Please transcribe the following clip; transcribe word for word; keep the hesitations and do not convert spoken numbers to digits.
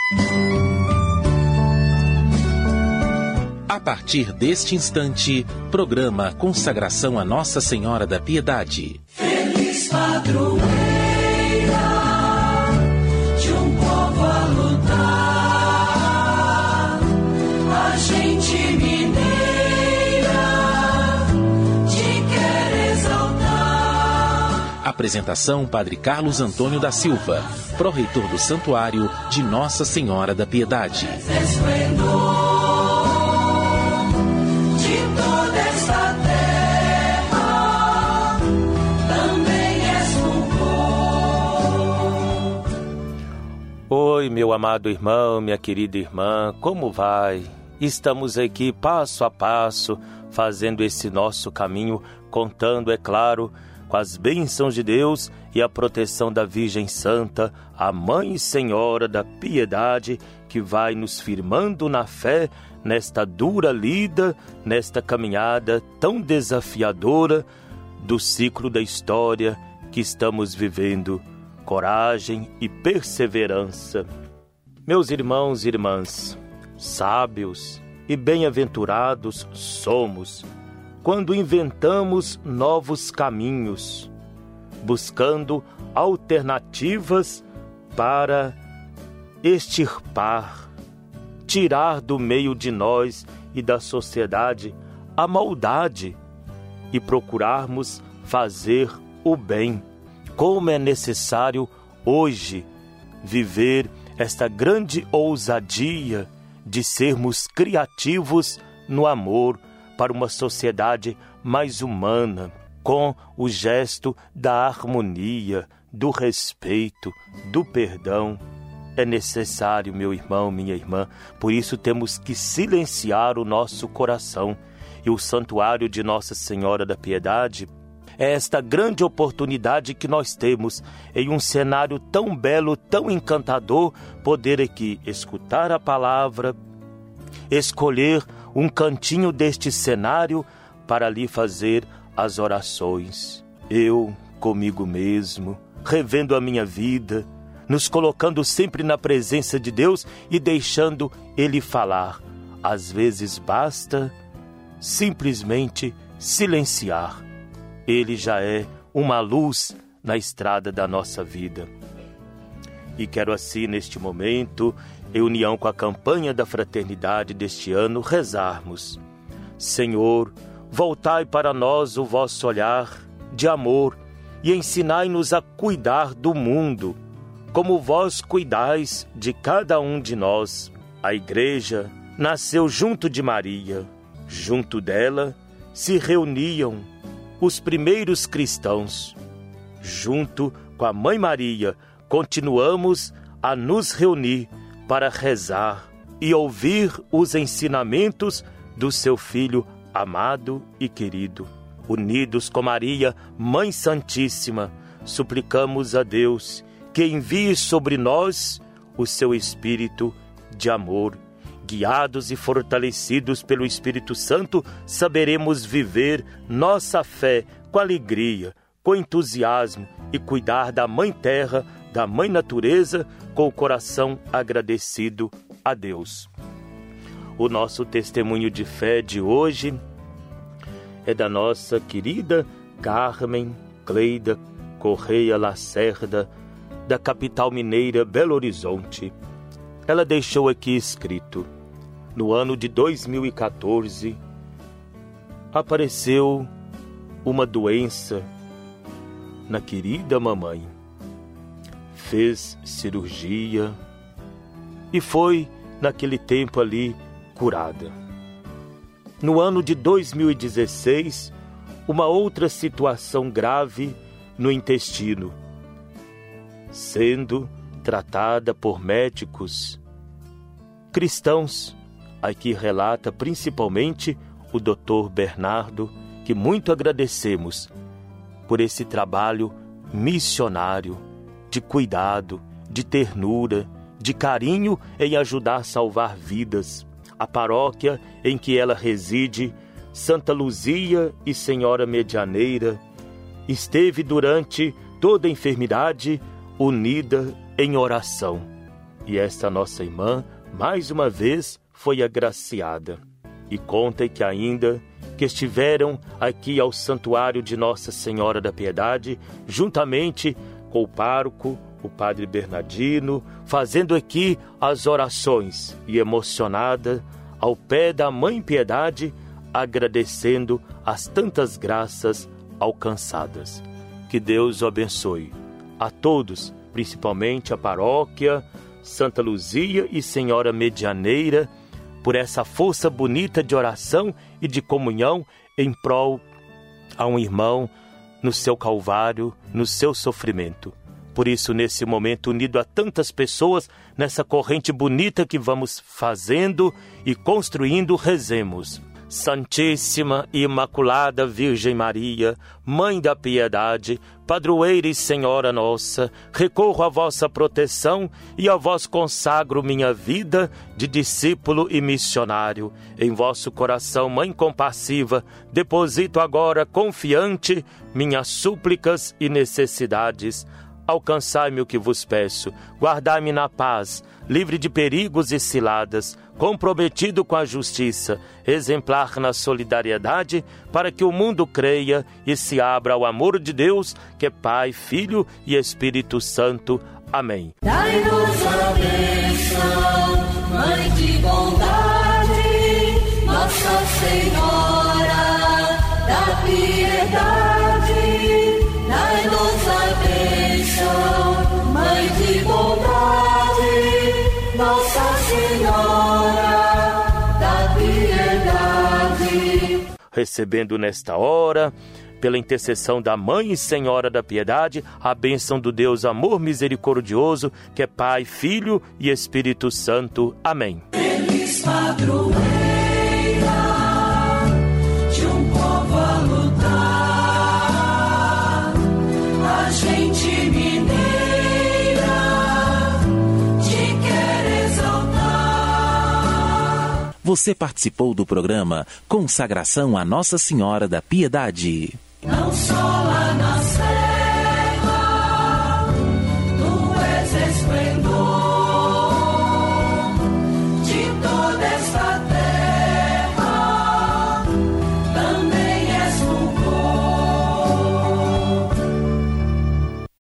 A partir deste instante, programa Consagração a Nossa Senhora da Piedade. Feliz padroeira de um povo a lutar, a gente mineira te quer exaltar. Apresentação: Padre Carlos Antônio da Silva, pró-reitor do Santuário de Nossa Senhora da Piedade. Oi, meu amado irmão, minha querida irmã, como vai? Estamos aqui passo a passo, fazendo esse nosso caminho, contando, é claro, com as bênçãos de Deus e a proteção da Virgem Santa, a Mãe e Senhora da Piedade, que vai nos firmando na fé, nesta dura lida, nesta caminhada tão desafiadora do ciclo da história que estamos vivendo. Coragem e perseverança. Meus irmãos e irmãs, sábios e bem-aventurados somos quando inventamos novos caminhos, buscando alternativas para extirpar, tirar do meio de nós e da sociedade a maldade e procurarmos fazer o bem. Como é necessário hoje viver esta grande ousadia de sermos criativos no amor para uma sociedade mais humana, com o gesto da harmonia, do respeito, do perdão. É necessário, meu irmão, minha irmã, por isso temos que silenciar o nosso coração. E o Santuário de Nossa Senhora da Piedade é esta grande oportunidade que nós temos, em um cenário tão belo, tão encantador, poder aqui escutar a palavra, escolher um cantinho deste cenário para ali fazer as orações. Eu, comigo mesmo, revendo a minha vida, nos colocando sempre na presença de Deus e deixando Ele falar. Às vezes basta simplesmente silenciar. Ele já é uma luz na estrada da nossa vida. E quero assim, neste momento, em união com a campanha da fraternidade deste ano, rezarmos. Senhor, voltai para nós o vosso olhar de amor e ensinai-nos a cuidar do mundo, como vós cuidais de cada um de nós. A Igreja nasceu junto de Maria. Junto dela se reuniam os primeiros cristãos. Junto com a Mãe Maria, continuamos a nos reunir para rezar e ouvir os ensinamentos do seu Filho amado e querido. Unidos com Maria, Mãe Santíssima, suplicamos a Deus que envie sobre nós o seu Espírito de amor. Guiados e fortalecidos pelo Espírito Santo, saberemos viver nossa fé com alegria, com entusiasmo e cuidar da Mãe Terra, da Mãe Natureza, com o coração agradecido a Deus. O nosso testemunho de fé de hoje é da nossa querida Carmen Cleida Correia Lacerda, da capital mineira Belo Horizonte. Ela deixou aqui escrito: no ano de dois mil e quatorze, apareceu uma doença na querida mamãe. Fez cirurgia e foi, naquele tempo ali, curada. No ano de dois mil e dezesseis, uma outra situação grave no intestino, sendo tratada por médicos cristãos. Aqui relata principalmente o doutor Bernardo, que muito agradecemos por esse trabalho missionário, de cuidado, de ternura, de carinho em ajudar a salvar vidas. A paróquia em que ela reside, Santa Luzia e Senhora Medianeira, esteve durante toda a enfermidade unida em oração. E esta nossa irmã, mais uma vez, foi agraciada. E contem que ainda que estiveram aqui ao santuário de Nossa Senhora da Piedade, juntamente com o pároco, o padre Bernardino, fazendo aqui as orações e emocionada ao pé da Mãe Piedade, agradecendo as tantas graças alcançadas. Que Deus o abençoe a todos, principalmente a paróquia Santa Luzia e Senhora Medianeira, por essa força bonita de oração e de comunhão em prol a um irmão no seu calvário, no seu sofrimento. Por isso, nesse momento, unido a tantas pessoas, nessa corrente bonita que vamos fazendo e construindo, rezemos. Santíssima e Imaculada Virgem Maria, Mãe da Piedade, Padroeira e Senhora nossa, recorro à vossa proteção e a vós consagro minha vida de discípulo e missionário. Em vosso coração, Mãe compassiva, deposito agora confiante minhas súplicas e necessidades. Alcançai-me o que vos peço, guardai-me na paz, livre de perigos e ciladas, comprometido com a justiça, exemplar na solidariedade, para que o mundo creia e se abra ao amor de Deus, que é Pai, Filho e Espírito Santo. Amém. Dai-nos a bênção, Mãe de bondade, Nossa Senhora da Piedade. Dai-nos a bênção, Mãe de bondade, Nossa Senhora da Piedade. Recebendo nesta hora, pela intercessão da Mãe e Senhora da Piedade, a bênção do Deus amor misericordioso, que é Pai, Filho e Espírito Santo. Amém. Feliz padroeira de um povo a lutar, a gente mineira te quer exaltar. Você participou do programa Consagração a Nossa Senhora da Piedade. Não só